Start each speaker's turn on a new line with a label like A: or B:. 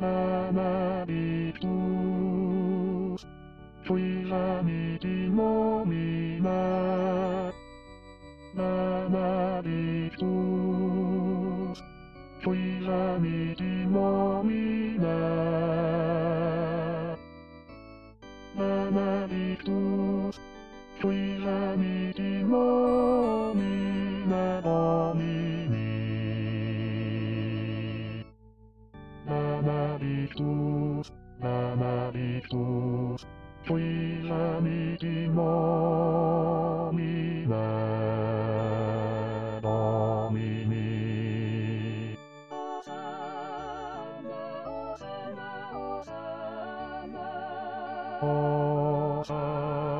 A: Mama Beatles, Twila di momina. Mama Beatles, Twila di momina. Mama Beatles, Twila di momina domini. Mama Beatles, Twila di momina domini. Hosanna, Hosanna, Hosanna.